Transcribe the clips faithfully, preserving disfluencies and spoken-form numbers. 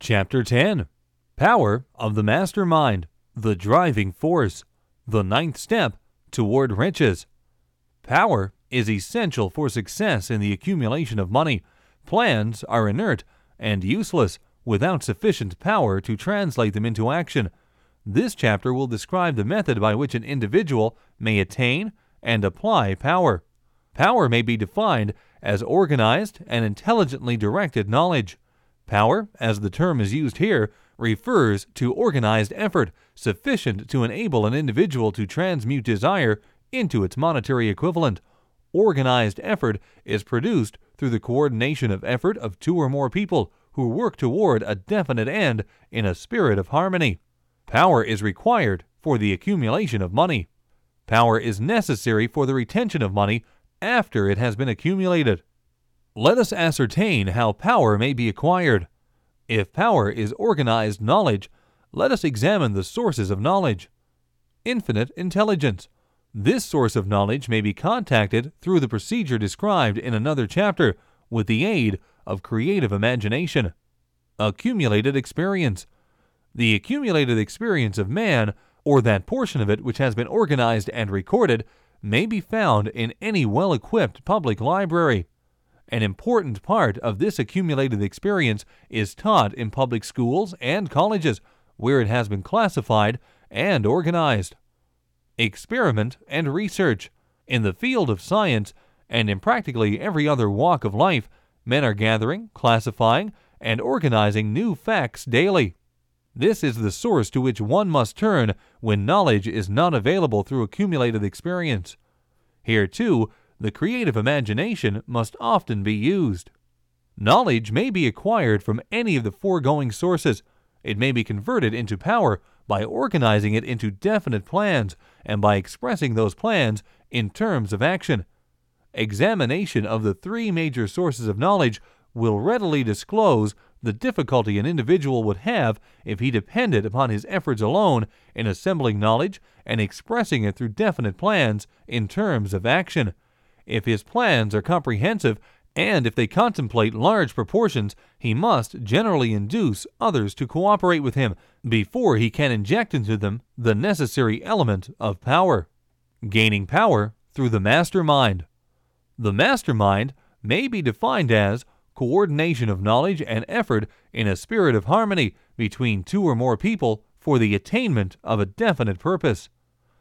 Chapter ten. Power of the Mastermind, the Driving Force, the Ninth Step Toward Riches. Power is essential for success in the accumulation of money. Plans are inert and useless without sufficient power to translate them into action. This chapter will describe the method by which an individual may attain and apply power. Power may be defined as organized and intelligently directed knowledge. Power, as the term is used here, refers to organized effort sufficient to enable an individual to transmute desire into its monetary equivalent. Organized effort is produced through the coordination of effort of two or more people who work toward a definite end in a spirit of harmony. Power is required for the accumulation of money. Power is necessary for the retention of money after it has been accumulated. Let us ascertain how power may be acquired. If power is organized knowledge, let us examine the sources of knowledge. Infinite intelligence. This source of knowledge may be contacted through the procedure described in another chapter with the aid of creative imagination. Accumulated experience. The accumulated experience of man, or that portion of it which has been organized and recorded, may be found in any well-equipped public library. An important part of this accumulated experience is taught in public schools and colleges, where it has been classified and organized. Experiment and research. In the field of science, and in practically every other walk of life, men are gathering, classifying, and organizing new facts daily. This is the source to which one must turn when knowledge is not available through accumulated experience. Here, too, the creative imagination must often be used. Knowledge may be acquired from any of the foregoing sources. It may be converted into power by organizing it into definite plans and by expressing those plans in terms of action. Examination of the three major sources of knowledge will readily disclose the difficulty an individual would have if he depended upon his efforts alone in assembling knowledge and expressing it through definite plans in terms of action. If his plans are comprehensive, and if they contemplate large proportions, he must generally induce others to cooperate with him before he can inject into them the necessary element of power. Gaining power through the mastermind. The mastermind may be defined as coordination of knowledge and effort in a spirit of harmony between two or more people for the attainment of a definite purpose.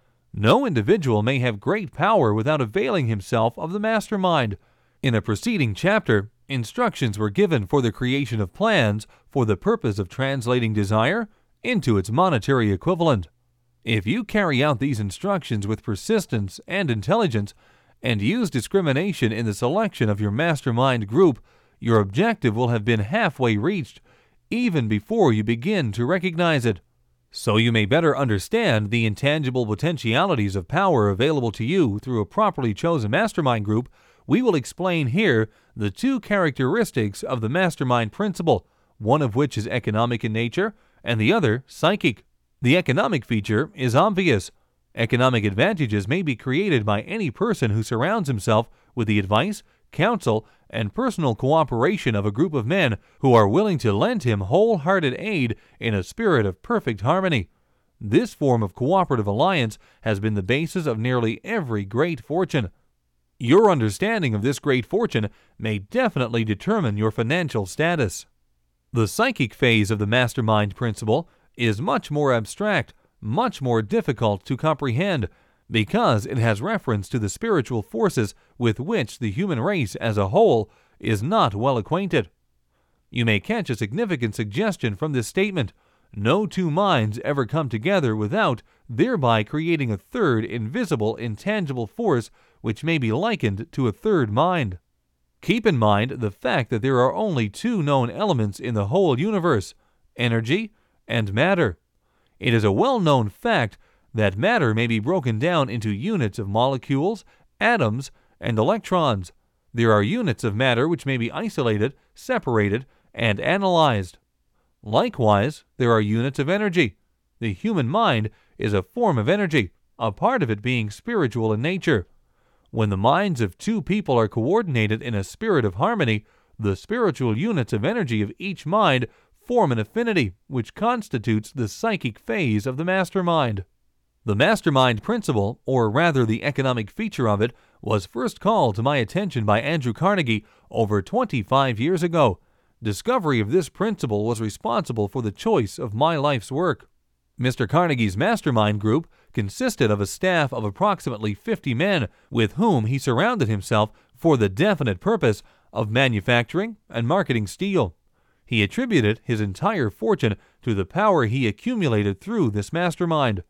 No individual may have great power without availing himself of the mastermind. In a preceding chapter, instructions were given for the creation of plans for the purpose of translating desire into its monetary equivalent. If you carry out these instructions with persistence and intelligence, and use discrimination in the selection of your mastermind group, your objective will have been halfway reached, even before you begin to recognize it. So you may better understand the intangible potentialities of power available to you through a properly chosen mastermind group, we will explain here the two characteristics of the mastermind principle, one of which is economic in nature and the other psychic. The economic feature is obvious. Economic advantages may be created by any person who surrounds himself with the advice, counsel, and personal cooperation of a group of men who are willing to lend him wholehearted aid in a spirit of perfect harmony. This form of cooperative alliance has been the basis of nearly every great fortune. Your understanding of this great fortune may definitely determine your financial status. The psychic phase of the mastermind principle is much more abstract, much more difficult to comprehend, because it has reference to the spiritual forces with which the human race as a whole is not well acquainted. You may catch a significant suggestion from this statement. No two minds ever come together without thereby creating a third invisible, intangible force which may be likened to a third mind. Keep in mind the fact that there are only two known elements in the whole universe, energy and matter. It is a well-known fact that matter may be broken down into units of molecules, atoms, and electrons. There are units of matter which may be isolated, separated, and analyzed. Likewise, there are units of energy. The human mind is a form of energy, a part of it being spiritual in nature. When the minds of two people are coordinated in a spirit of harmony, the spiritual units of energy of each mind form an affinity, which constitutes the psychic phase of the mastermind. The mastermind principle, or rather the economic feature of it, was first called to my attention by Andrew Carnegie over twenty-five years ago. Discovery of this principle was responsible for the choice of my life's work. Mister Carnegie's mastermind group consisted of a staff of approximately fifty men with whom he surrounded himself for the definite purpose of manufacturing and marketing steel. He attributed his entire fortune to the power he accumulated through this mastermind.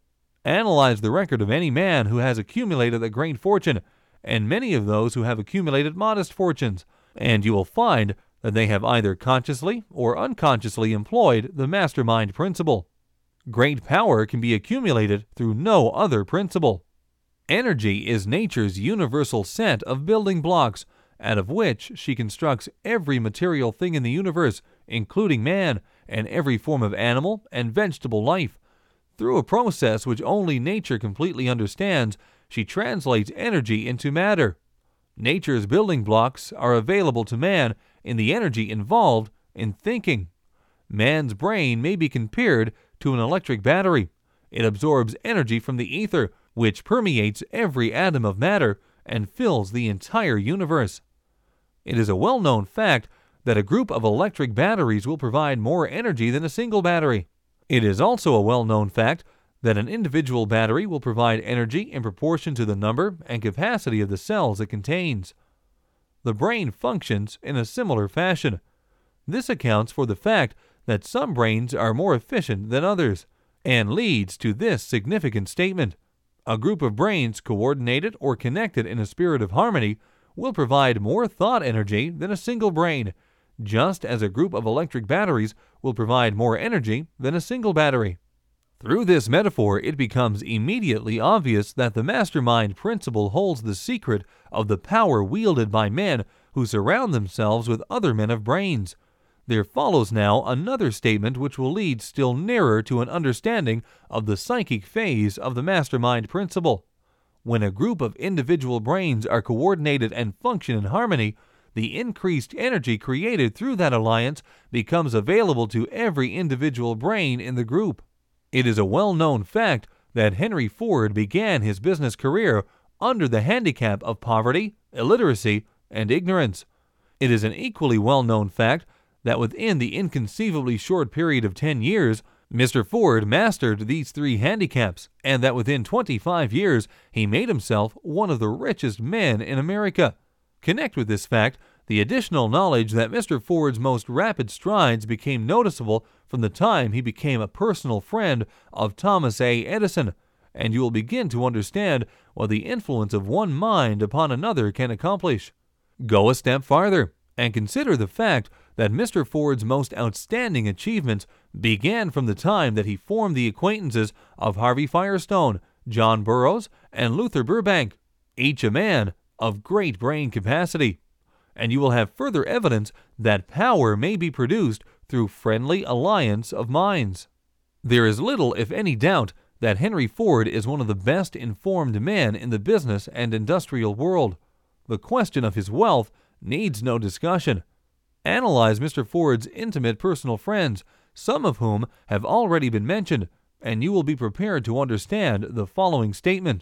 Analyze the record of any man who has accumulated a great fortune, and many of those who have accumulated modest fortunes, and you will find that they have either consciously or unconsciously employed the mastermind principle. Great power can be accumulated through no other principle. Energy is nature's universal set of building blocks, out of which she constructs every material thing in the universe, including man, and every form of animal and vegetable life. Through a process which only nature completely understands, she translates energy into matter. Nature's building blocks are available to man in the energy involved in thinking. Man's brain may be compared to an electric battery. It absorbs energy from the ether, which permeates every atom of matter and fills the entire universe. It is a well-known fact that a group of electric batteries will provide more energy than a single battery. It is also a well-known fact that an individual battery will provide energy in proportion to the number and capacity of the cells it contains. The brain functions in a similar fashion. This accounts for the fact that some brains are more efficient than others, and leads to this significant statement: a group of brains coordinated or connected in a spirit of harmony will provide more thought energy than a single brain, just as a group of electric batteries will provide more energy than a single battery. Through this metaphor, it becomes immediately obvious that the mastermind principle holds the secret of the power wielded by men who surround themselves with other men of brains. There follows now another statement which will lead still nearer to an understanding of the psychic phase of the mastermind principle. When a group of individual brains are coordinated and function in harmony, the increased energy created through that alliance becomes available to every individual brain in the group. It is a well-known fact that Henry Ford began his business career under the handicap of poverty, illiteracy, and ignorance. It is an equally well-known fact that within the inconceivably short period of ten years, Mister Ford mastered these three handicaps, and that within twenty-five years he made himself one of the richest men in America. Connect with this fact the additional knowledge that Mister Ford's most rapid strides became noticeable from the time he became a personal friend of Thomas A. Edison, and you will begin to understand what the influence of one mind upon another can accomplish. Go a step farther, and consider the fact that Mister Ford's most outstanding achievements began from the time that he formed the acquaintances of Harvey Firestone, John Burroughs, and Luther Burbank, each a man of great brain capacity. And you will have further evidence that power may be produced through friendly alliance of minds. There is little, if any, doubt that Henry Ford is one of the best informed men in the business and industrial world. The question of his wealth needs no discussion. Analyze Mister Ford's intimate personal friends, some of whom have already been mentioned, and you will be prepared to understand the following statement.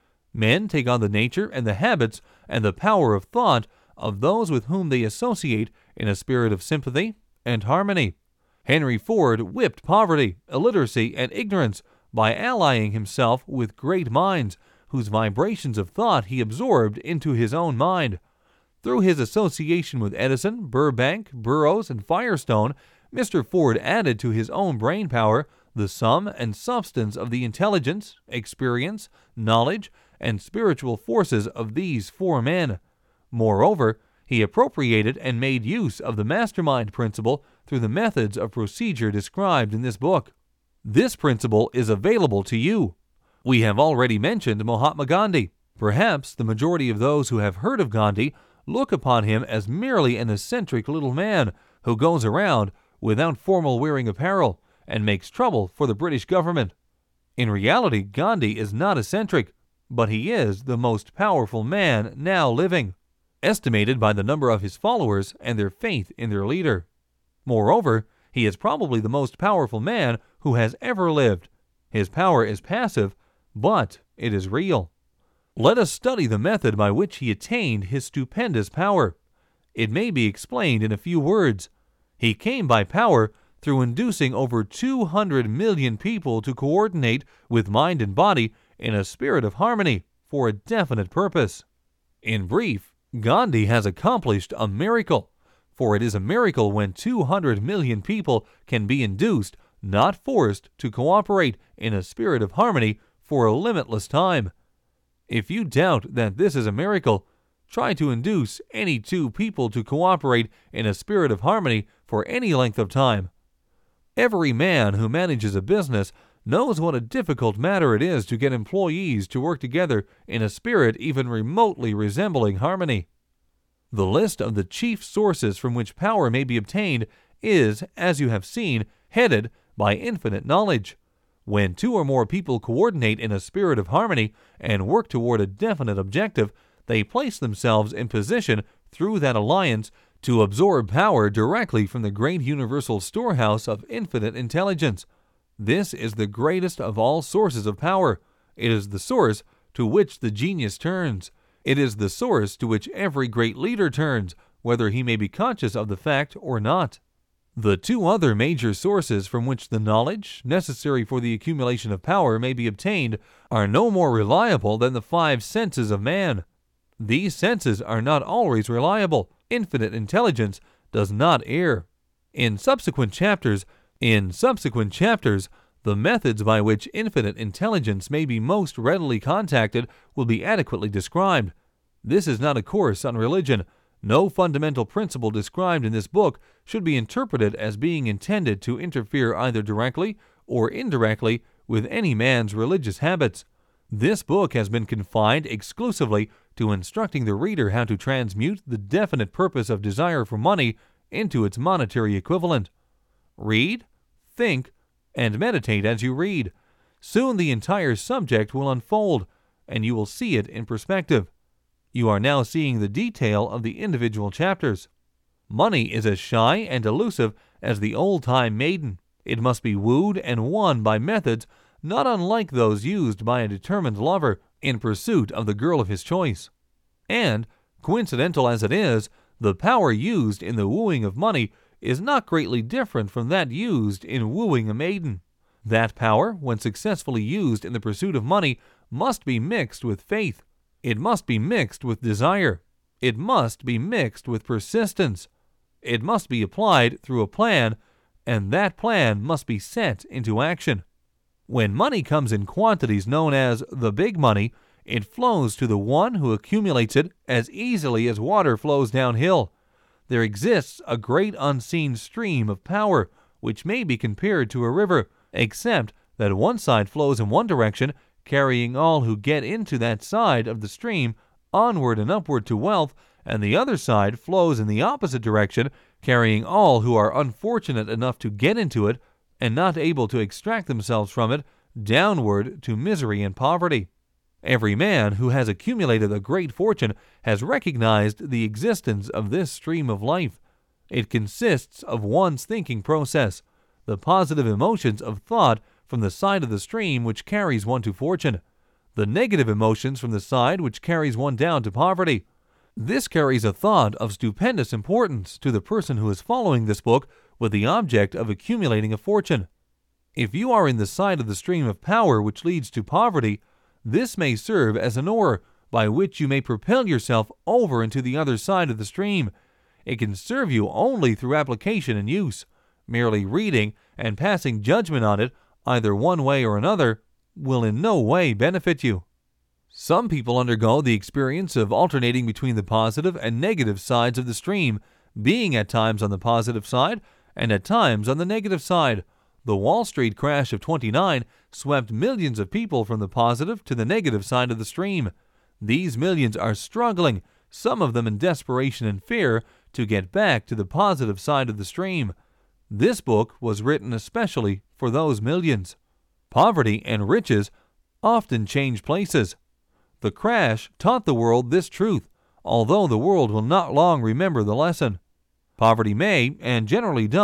Men take on the nature and the habits and the power of thought of those with whom they associate in a spirit of sympathy and harmony. Henry Ford whipped poverty, illiteracy, and ignorance by allying himself with great minds, whose vibrations of thought he absorbed into his own mind. Through his association with Edison, Burbank, Burroughs, and Firestone, Mister Ford added to his own brain power the sum and substance of the intelligence, experience, knowledge, and spiritual forces of these four men. Moreover, he appropriated and made use of the mastermind principle through the methods of procedure described in this book. This principle is available to you. We have already mentioned Mahatma Gandhi. Perhaps the majority of those who have heard of Gandhi look upon him as merely an eccentric little man who goes around without formal wearing apparel and makes trouble for the British government. In reality, Gandhi is not eccentric, but he is the most powerful man now living, estimated by the number of his followers and their faith in their leader. Moreover, He is probably the most powerful man who has ever lived. His power is passive, but it is real. Let us study the method by which he attained his stupendous power. It may be explained in a few words. He came by power through inducing over two hundred million people to coordinate with mind and body in a spirit of harmony for a definite purpose. In brief, Gandhi has accomplished a miracle, for it is a miracle when two hundred million people can be induced, not forced, to cooperate in a spirit of harmony for a limitless time. If you doubt that this is a miracle, try to induce any two people to cooperate in a spirit of harmony for any length of time. Every man who manages a business knows what a difficult matter it is to get employees to work together in a spirit even remotely resembling harmony. The list of the chief sources from which power may be obtained is, as you have seen, headed by infinite knowledge. When two or more people coordinate in a spirit of harmony and work toward a definite objective, they place themselves in position through that alliance to absorb power directly from the great universal storehouse of infinite intelligence. This is the greatest of all sources of power. It is the source to which the genius turns. It is the source to which every great leader turns, whether he may be conscious of the fact or not. The two other major sources from which the knowledge necessary for the accumulation of power may be obtained are no more reliable than the five senses of man. These senses are not always reliable. Infinite intelligence does not err. In subsequent chapters, in subsequent chapters, the methods by which infinite intelligence may be most readily contacted will be adequately described. This is not a course on religion. No fundamental principle described in this book should be interpreted as being intended to interfere either directly or indirectly with any man's religious habits. This book has been confined exclusively to instructing the reader how to transmute the definite purpose of desire for money into its monetary equivalent. Read, think, and meditate as you read. Soon the entire subject will unfold, and you will see it in perspective. You are now seeing the detail of the individual chapters. Money is as shy and elusive as the old-time maiden. It must be wooed and won by methods not unlike those used by a determined lover in pursuit of the girl of his choice. And, coincidental as it is, the power used in the wooing of money is not greatly different from that used in wooing a maiden. That power, when successfully used in the pursuit of money, must be mixed with faith. It must be mixed with desire. It must be mixed with persistence. It must be applied through a plan, and that plan must be set into action. When money comes in quantities known as the big money, it flows to the one who accumulates it as easily as water flows downhill. There exists a great unseen stream of power, which may be compared to a river, except that one side flows in one direction, carrying all who get into that side of the stream onward and upward to wealth, and the other side flows in the opposite direction, carrying all who are unfortunate enough to get into it and not able to extract themselves from it downward to misery and poverty. Every man who has accumulated a great fortune has recognized the existence of this stream of life. It consists of one's thinking process, the positive emotions of thought from the side of the stream which carries one to fortune, the negative emotions from the side which carries one down to poverty. This carries a thought of stupendous importance to the person who is following this book with the object of accumulating a fortune. If you are in the side of the stream of power which leads to poverty, this may serve as an oar by which you may propel yourself over into the other side of the stream. It can serve you only through application and use. Merely reading and passing judgment on it, either one way or another, will in no way benefit you. Some people undergo the experience of alternating between the positive and negative sides of the stream, being at times on the positive side and at times on the negative side. The Wall Street crash of twenty-nine swept millions of people from the positive to the negative side of the stream. These millions are struggling, some of them in desperation and fear, to get back to the positive side of the stream. This book was written especially for those millions. Poverty and riches often change places. The crash taught the world this truth, although the world will not long remember the lesson. Poverty may, and generally does,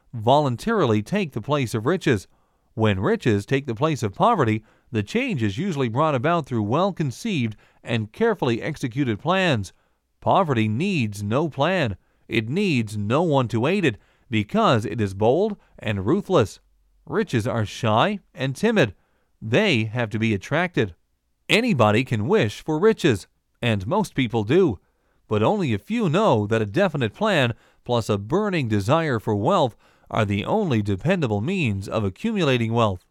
voluntarily take the place of riches. When riches take the place of poverty, the change is usually brought about through well-conceived and carefully executed plans. Poverty needs no plan. It needs no one to aid it, because it is bold and ruthless. Riches are shy and timid. They have to be attracted. Anybody can wish for riches, and most people do, but only a few know that a definite plan plus a burning desire for wealth are the only dependable means of accumulating wealth.